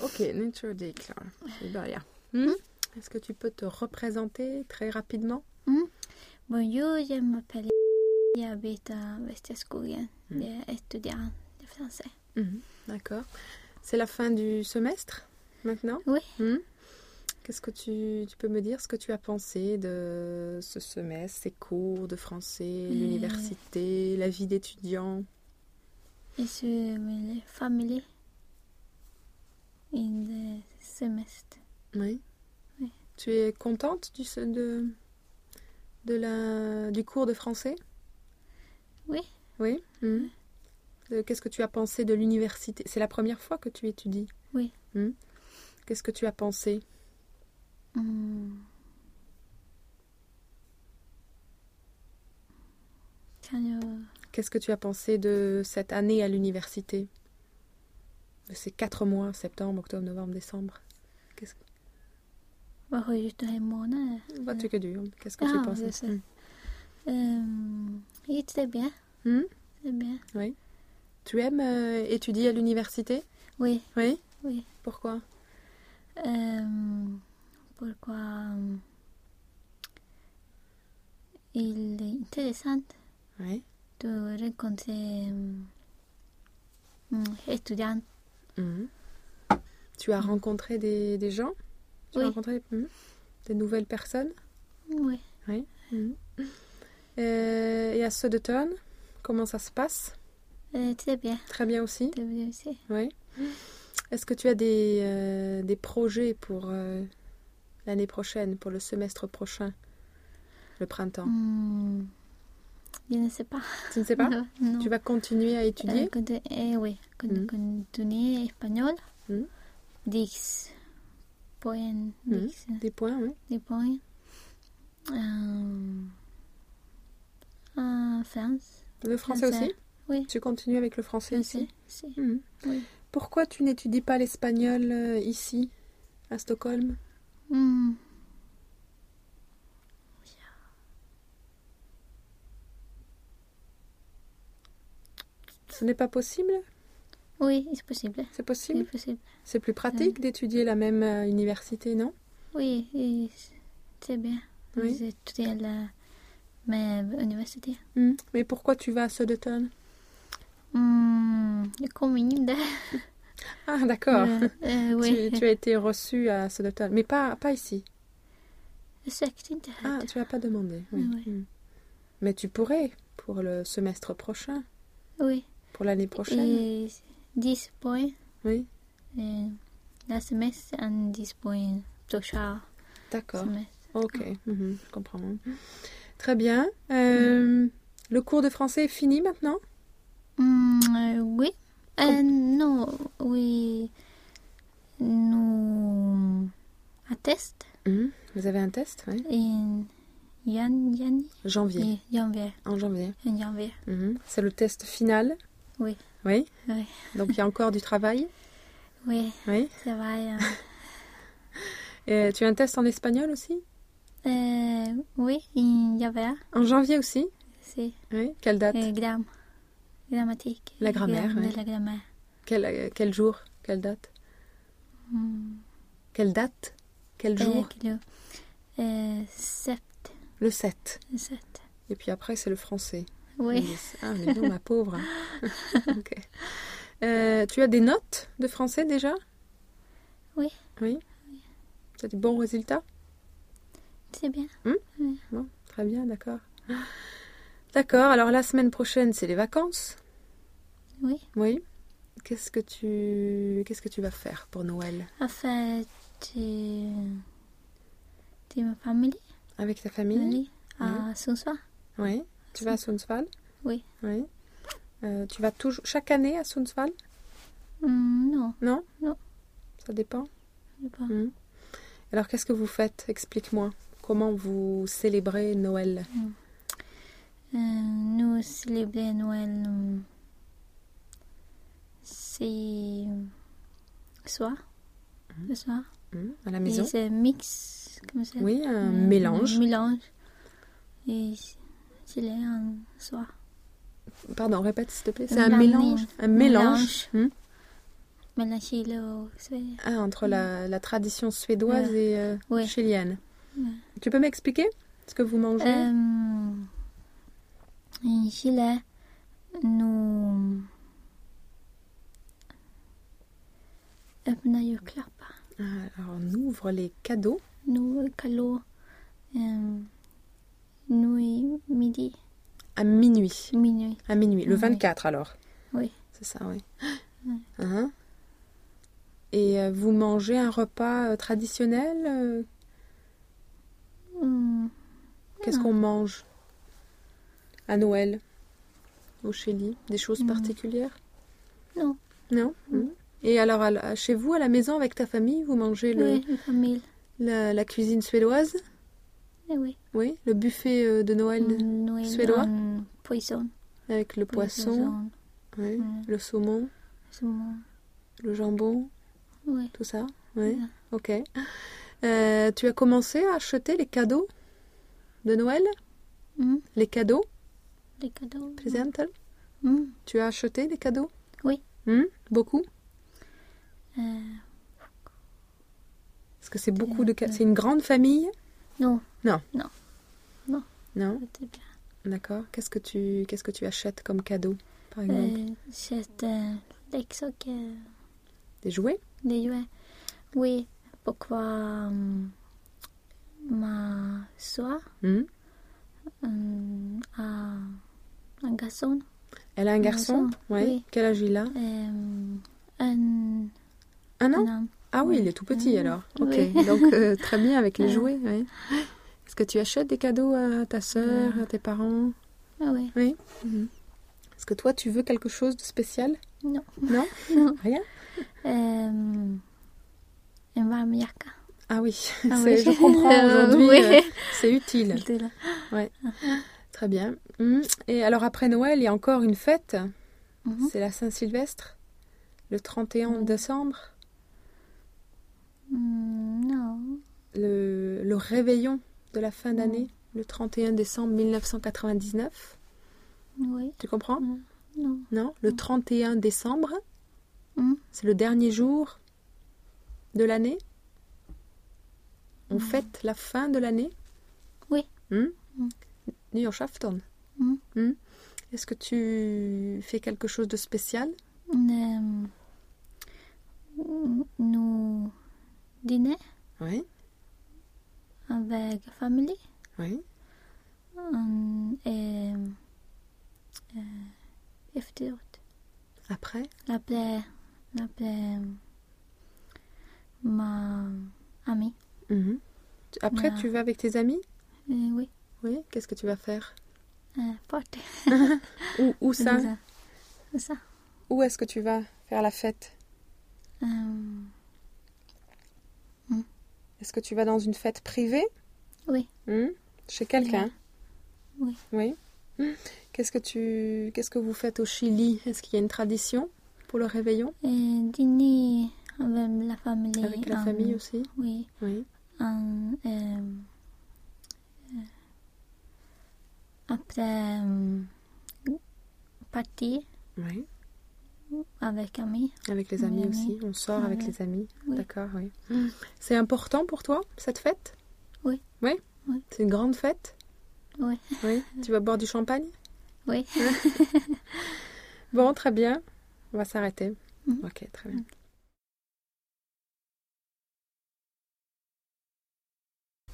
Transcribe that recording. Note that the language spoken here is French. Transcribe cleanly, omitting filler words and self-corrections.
Okej, nu tror jag det är klart. Vi börjar. Est-ce que tu peux te représenter très rapidement? Bonjour, je m'appelle. J'habite à Västerskogen. Je étudiant de français. D'accord. C'est la fin du semestre maintenant? Oui. Qu'est-ce que tu peux me dire ce que tu as pensé de ce semestre, ces cours de français, l'université, la vie d'étudiant? Je suis famille in the semester. Oui. Oui. Tu es contente du cours de français? Oui. Oui. Qu'est-ce que tu as pensé de l'université? C'est la première fois que tu étudies? Oui. Qu'est-ce que tu as pensé? Qu'est-ce que tu as pensé de cette année à l'université? De ces 4 mois, septembre, octobre, novembre, décembre? Vad har jag gjort den här månaden? Vad tycker du? Qu'est-ce que tu penses? C'est bien. C'est bien. Oui. Tu aimes étudier à l'université? Oui. Oui? Oui. Pourquoi? Pourquoi il est intéressant Oui. de rencontrer étudiants. Tu as rencontré des gens? Tu as rencontré des nouvelles personnes? Oui. Oui. Et à Södertörn, comment ça se passe? Très bien. Très bien aussi? Très bien aussi. Oui. Est-ce que tu as des projets pour l'année prochaine, pour le semestre prochain, le printemps? Je ne sais pas. Tu ne sais pas? Non. Tu vas continuer à étudier? Oui. Continuer espagnol. 10 points. Des points, oui. Des points. France. Le français aussi? Oui. Tu continues avec le français ici? Oui. Pourquoi tu n'étudies pas l'espagnol ici, à Stockholm? Ce n'est pas possible? Oui, c'est possible. C'est possible? C'est possible. C'est plus pratique d'étudier la même université, non? Oui, c'est bien. Oui. J'étudie à la même université. Mais pourquoi tu vas à Södertörn? Je commune. Ah, d'accord. Oui. Tu as été reçu à Södertörn, mais pas ici. Ah, tu n'as pas demandé. Oui. Mais tu pourrais pour le semestre prochain. Oui. Pour l'année prochaine. Et 10 points. Oui. La semestre et 10 points prochain. D'accord. Semestre. Ok, je comprends. Très bien. Le cours de français est fini maintenant? Oui. Non, oui. Nous un test. Vous avez un test? Oui. Janvier. En janvier. En janvier. C'est le test final? Oui. Oui? Oui. Donc il y a encore du travail? Oui. Oui. Ça va. Et tu as un test en espagnol aussi? Oui, en janvier. En janvier aussi? Si. Oui. Quelle date? Grammatique. La grammaire, oui. La grammaire. Quel jour? Quelle date? Quelle date? Quel jour? Le 7. Le 7. Et puis après, c'est le français. Oui. Ah, mais non, ma pauvre. Ok. Tu as des notes de français déjà? Oui. Oui. Tu as des bons résultats? C'est bien. Oui. Bon, très bien, d'accord. D'accord, alors la semaine prochaine, c'est les vacances? Oui. Oui. Qu'est-ce que tu vas faire pour Noël? En fait, ma famille. Avec ta famille? À Sundsvall. Oui. Tu vas à Sundsvall? Oui. Oui. Tu vas toujours chaque année à Sundsvall? Non. Non? Non. Ça dépend? Je sais pas. Alors, qu'est-ce que vous faites? Explique-moi. Comment vous célébrez Noël? Nous célébrons Noël c'est soir. Le soir. À la maison? Et c'est mix, comme ça. Oui, un mélange. Et c'est un soir. Pardon, répète s'il te plaît. C'est un mélange. Un mélange. mellan Chile och Sverige. Ah, entre la tradition suédoise et Ouais. chilienne. Ouais. Tu peux m'expliquer ce que vous mangez? I Chile, nous öppnar julklappar. Alors, on ouvre les cadeaux. Nous kallo nous midi. À minuit. Minuit. À minuit. Le Oui. 24 alors. Oui. C'est ça, oui. Oui. Hein? Et vous mangez un repas traditionnel? Qu'est-ce qu'on mange à Noël au Chili? Des choses particulières? Non. Non? Et alors, chez vous, à la maison, avec ta famille, vous mangez Oui, la famille. la cuisine suédoise? Oui. Oui, le buffet de Noël Noël suédois? en poisson. Avec le poisson, oui, le saumon, le jambon, Oui. tout ça? Oui, Ouais. ok. Tu as commencé à acheter les cadeaux de Noël? Les cadeaux? Les cadeaux. Presenter? Mm. Tu as acheté des cadeaux? Oui. Beaucoup? Est-ce que c'est beaucoup de cadeaux? C'est une grande famille? Non. Non. Non. Non. Non? C'est bien. D'accord. Qu'est-ce que tu achètes comme cadeau, par exemple? C'est leksaker. Des jouets? Des jouets. Oui. Pourquoi ma soeur a un garçon? Elle a un garçon? Ouais. Oui. Quel âge il a? Un an? an. Ah oui, Oui. il est tout petit alors. Ok, Oui. donc très bien avec les jouets. Oui. Est-ce que tu achètes des cadeaux à ta sœur, à tes parents? Ah oui. Oui. Est-ce que toi, tu veux quelque chose de spécial? Non. Non? Non. Rien? En varm jacka. Ah oui, Ah oui. je comprends aujourd'hui. Oui. C'est utile. Ouais. Très bien. Et alors après Noël, il y a encore une fête. C'est la Saint-Sylvestre, le 31 décembre. Non. Le réveillon de la fin d'année, le 31 décembre 1999. Oui. Tu comprends? Non. Non? Le 31 décembre, Mm. c'est le dernier jour de l'année. On fête la fin de l'année. Oui. Nyårsafton. Est-ce que tu fais quelque chose de spécial? Nous dîner Oui. avec la famille. Oui. Et efteråt. Après? Après ma amie. Après, Ouais. tu vas avec tes amis? Oui. Oui. Qu'est-ce que tu vas faire? Party. Où ça? Ça. Où est-ce que tu vas faire la fête? Est-ce que tu vas dans une fête privée? Oui. Chez quelqu'un? Oui. Oui. Qu'est-ce que vous faites au Chili? Est-ce qu'il y a une tradition pour le réveillon? Dîner avec la famille. Avec la famille aussi? Oui. Oui. Après partir Oui. avec amis. Avec les amis Oui, aussi. oui. On sort avec Oui. les amis. Oui. D'accord, oui. C'est important pour toi, cette fête? Oui. Oui? Oui. C'est une grande fête? Oui. Oui. Tu vas boire du champagne? Oui. Bon, très bien. On va s'arrêter. Ok, très bien.